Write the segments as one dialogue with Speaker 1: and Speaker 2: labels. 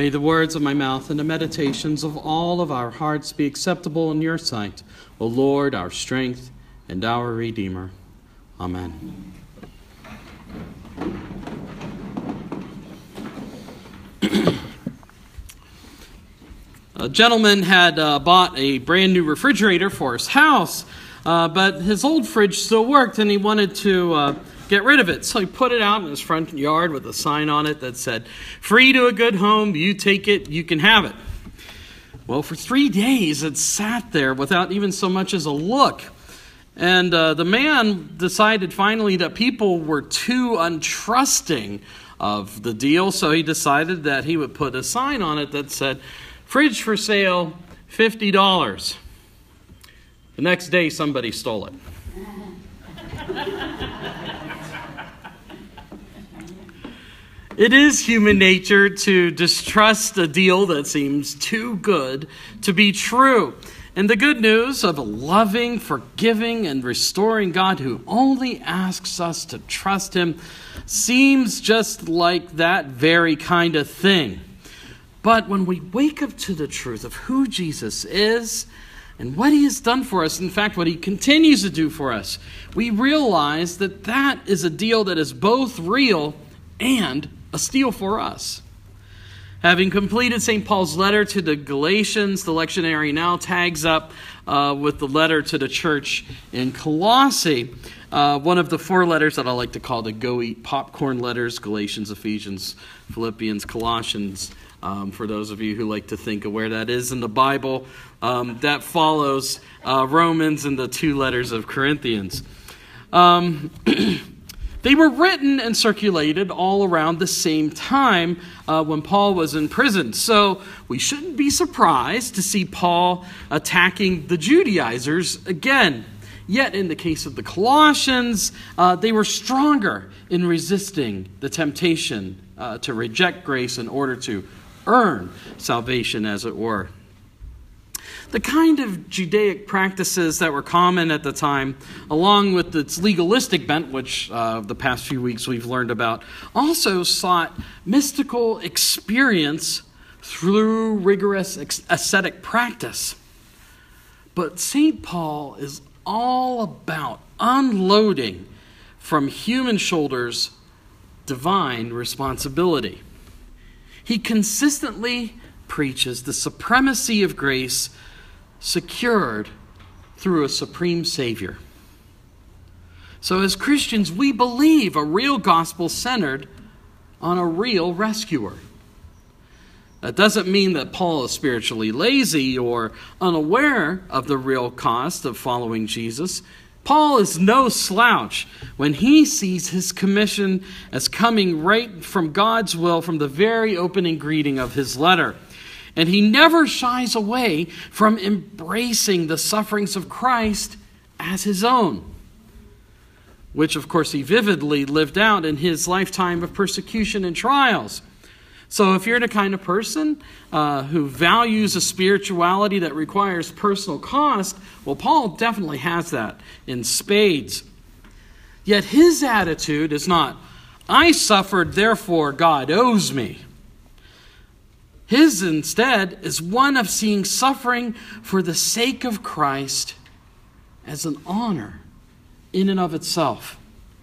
Speaker 1: May the words of my mouth and the meditations of all of our hearts be acceptable in your sight, O Lord, our strength and our Redeemer. Amen. A gentleman had bought a brand new refrigerator for his house, but his old fridge still worked and he wanted to get rid of it. So he put it out in his front yard with a sign on it that said, "Free to a good home, you take it, you can have it." Well, for 3 days it sat there without even so much as a look. And the man decided finally that people were too untrusting of the deal, so he decided that he would put a sign on it that said, "Fridge for sale, $50. The next day somebody stole it. It is human nature to distrust a deal that seems too good to be true. And the good news of a loving, forgiving, and restoring God who only asks us to trust him seems just like that very kind of thing. But when we wake up to the truth of who Jesus is and what he has done for us, in fact, what he continues to do for us, we realize that that is a deal that is both real and a steal for us. Having completed St. Paul's letter to the Galatians, the lectionary now tags up with the letter to the church in Colossae, one of the 4 letters that I like to call the go eat popcorn letters: Galatians, Ephesians, Philippians, Colossians. For those of you who like to think of where that is in the Bible, that follows Romans and the 2 letters of Corinthians. They were written and circulated all around the same time when Paul was in prison. So we shouldn't be surprised to see Paul attacking the Judaizers again. Yet in the case of the Colossians, they were stronger in resisting the temptation to reject grace in order to earn salvation, as it were. The kind of Judaic practices that were common at the time, along with its legalistic bent, which the past few weeks we've learned about, also sought mystical experience through rigorous ascetic practice. But St. Paul is all about unloading from human shoulders divine responsibility. He consistently preaches the supremacy of grace secured through a supreme Savior. So as Christians, we believe a real gospel centered on a real rescuer. That doesn't mean that Paul is spiritually lazy or unaware of the real cost of following Jesus. Paul is no slouch when he sees his commission as coming right from God's will from the very opening greeting of his letter. And he never shies away from embracing the sufferings of Christ as his own, which, of course, he vividly lived out in his lifetime of persecution and trials. So if you're the kind of person who values a spirituality that requires personal cost, well, Paul definitely has that in spades. Yet his attitude is not, "I suffered, therefore God owes me." His, instead, is one of seeing suffering for the sake of Christ as an honor in and of itself.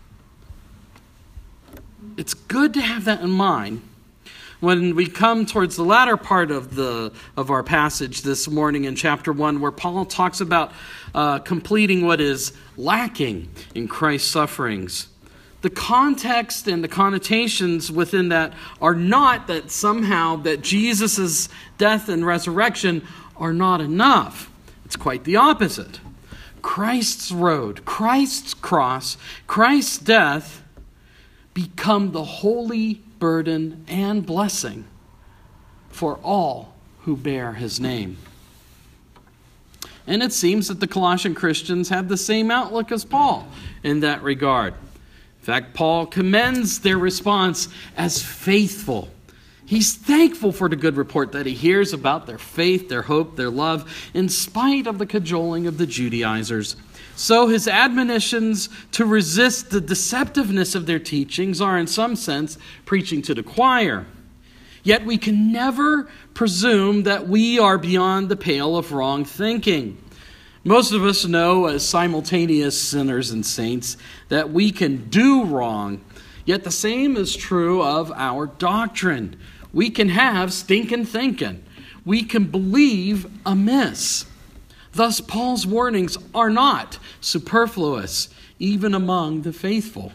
Speaker 1: It's good to have that in mind when we come towards the latter part of our passage this morning in chapter 1, where Paul talks about completing what is lacking in Christ's sufferings. The context and the connotations within that are not that somehow that Jesus' death and resurrection are not enough. It's quite the opposite. Christ's road, Christ's cross, Christ's death become the holy burden and blessing for all who bear his name. And it seems that the Colossian Christians have the same outlook as Paul in that regard. In fact, Paul commends their response as faithful. He's thankful for the good report that he hears about their faith, their hope, their love, in spite of the cajoling of the Judaizers. So his admonitions to resist the deceptiveness of their teachings are, in some sense, preaching to the choir. Yet we can never presume that we are beyond the pale of wrong thinking. Most of us know, as simultaneous sinners and saints, that we can do wrong. Yet the same is true of our doctrine. We can have stinking thinking. We can believe amiss. Thus, Paul's warnings are not superfluous, even among the faithful.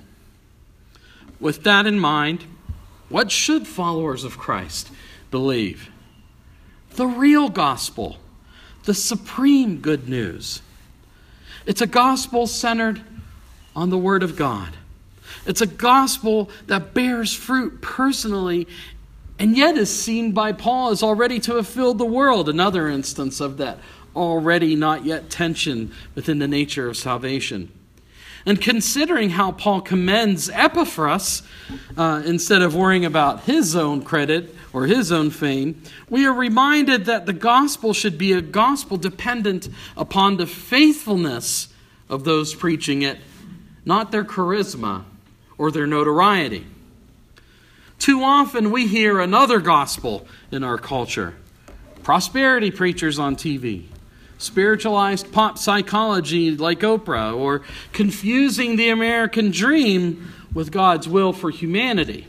Speaker 1: With that in mind, what should followers of Christ believe? The real gospel, the supreme good news. It's a gospel centered on the Word of God. It's a gospel that bears fruit personally and yet is seen by Paul as already to have filled the world. Another instance of that already not yet tension within the nature of salvation. And considering how Paul commends Epaphras, instead of worrying about his own credit or his own fame, we are reminded that the gospel should be a gospel dependent upon the faithfulness of those preaching it, not their charisma or their notoriety. Too often we hear another gospel in our culture. Prosperity preachers on TV, spiritualized pop psychology like Oprah, or confusing the American dream with God's will for humanity.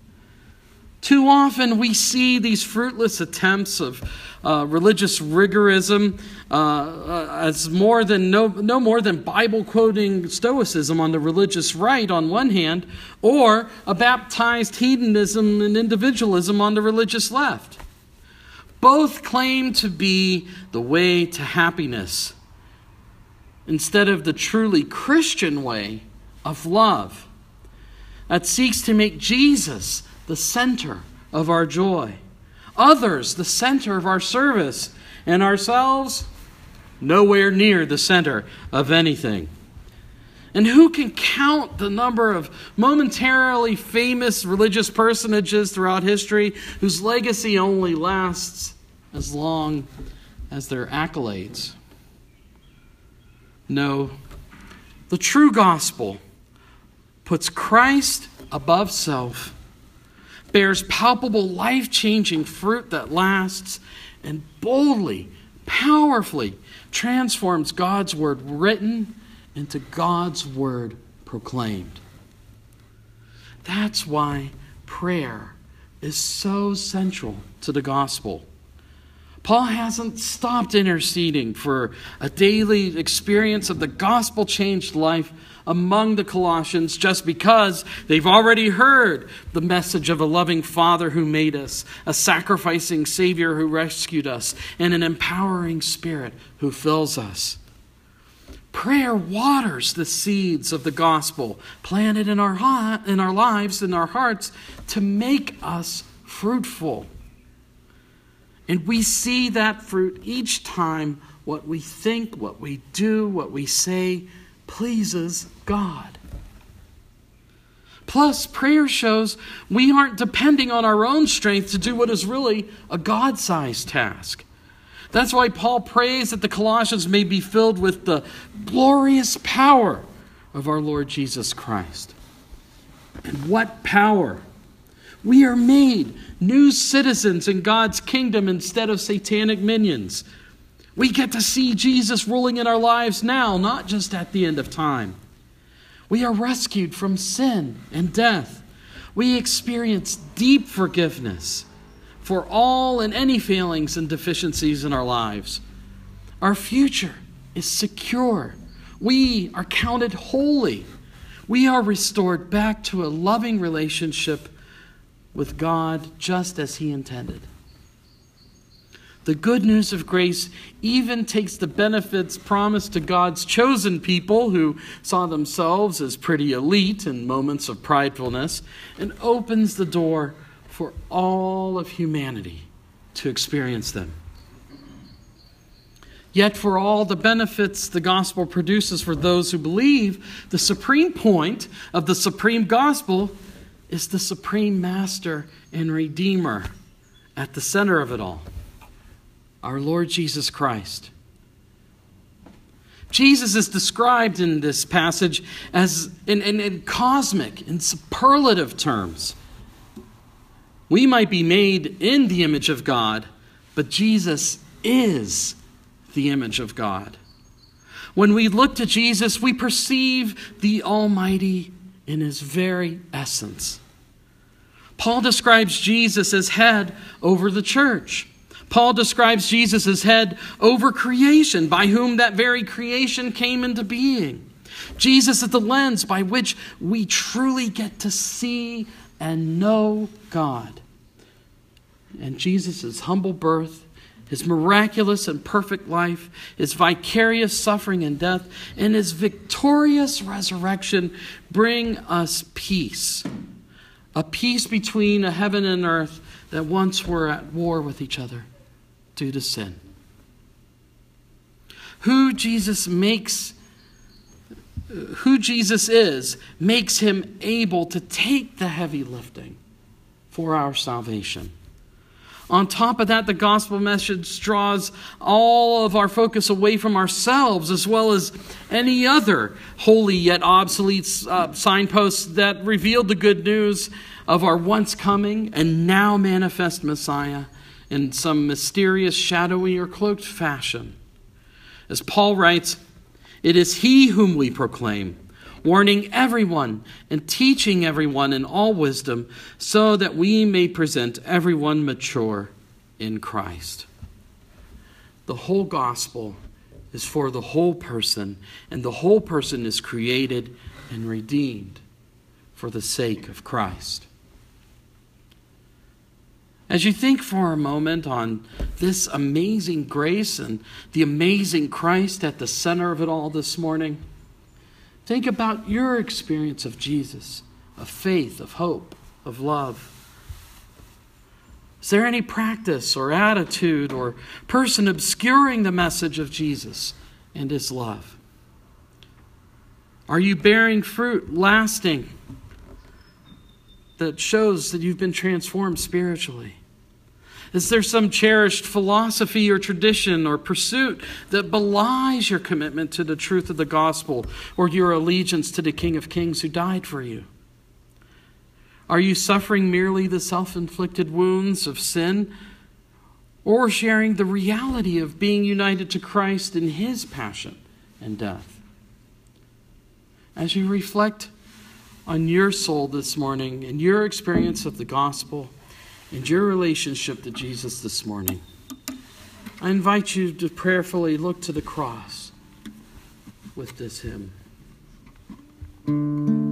Speaker 1: Too often we see these fruitless attempts of religious rigorism as no more than Bible-quoting stoicism on the religious right on one hand, or a baptized hedonism and individualism on the religious left. Both claim to be the way to happiness instead of the truly Christian way of love that seeks to make Jesus the center of our joy, others the center of our service, and ourselves nowhere near the center of anything. And who can count the number of momentarily famous religious personages throughout history whose legacy only lasts as long as their accolades? No, the true gospel puts Christ above self, bears palpable, life-changing fruit that lasts, and boldly, powerfully transforms God's word written into God's word proclaimed. That's why prayer is so central to the gospel. Paul hasn't stopped interceding for a daily experience of the gospel-changed life among the Colossians just because they've already heard the message of a loving Father who made us, a sacrificing Savior who rescued us, and an empowering Spirit who fills us. Prayer waters the seeds of the gospel planted in our lives, in our hearts, to make us fruitful. And we see that fruit each time what we think, what we do, what we say pleases God. Plus, prayer shows we aren't depending on our own strength to do what is really a God-sized task. That's why Paul prays that the Colossians may be filled with the glorious power of our Lord Jesus Christ. And what power! We are made new citizens in God's kingdom instead of satanic minions. We get to see Jesus ruling in our lives now, not just at the end of time. We are rescued from sin and death. We experience deep forgiveness for all and any failings and deficiencies in our lives. Our future is secure. We are counted holy. We are restored back to a loving relationship with God just as He intended. The good news of grace even takes the benefits promised to God's chosen people who saw themselves as pretty elite in moments of pridefulness and opens the door for all of humanity to experience them. Yet for all the benefits the gospel produces for those who believe, the supreme point of the supreme gospel is the supreme master and redeemer at the center of it all, our Lord Jesus Christ. Jesus is described in this passage as in cosmic, in superlative terms. We might be made in the image of God, but Jesus is the image of God. When we look to Jesus, we perceive the Almighty in his very essence. Paul describes Jesus as head over the church. Paul describes Jesus as head over creation, by whom that very creation came into being. Jesus is the lens by which we truly get to see and know God. And Jesus' humble birth, his miraculous and perfect life, his vicarious suffering and death, and his victorious resurrection bring us peace. A peace between a heaven and earth that once were at war with each other due to sin. Who Jesus is makes him able to take the heavy lifting for our salvation. On top of that, the gospel message draws all of our focus away from ourselves, as well as any other holy yet obsolete signposts that revealed the good news of our once coming and now manifest Messiah in some mysterious, shadowy, or cloaked fashion. As Paul writes, "It is he whom we proclaim, warning everyone and teaching everyone in all wisdom, so that we may present everyone mature in Christ." The whole gospel is for the whole person, and the whole person is created and redeemed for the sake of Christ. As you think for a moment on this amazing grace and the amazing Christ at the center of it all this morning, think about your experience of Jesus, of faith, of hope, of love. Is there any practice or attitude or person obscuring the message of Jesus and his love? Are you bearing fruit lasting that shows that you've been transformed spiritually? Is there some cherished philosophy or tradition or pursuit that belies your commitment to the truth of the gospel or your allegiance to the King of Kings who died for you? Are you suffering merely the self-inflicted wounds of sin, or sharing the reality of being united to Christ in his passion and death? As you reflect on your soul this morning and your experience of the gospel and your relationship to Jesus this morning, I invite you to prayerfully look to the cross with this hymn.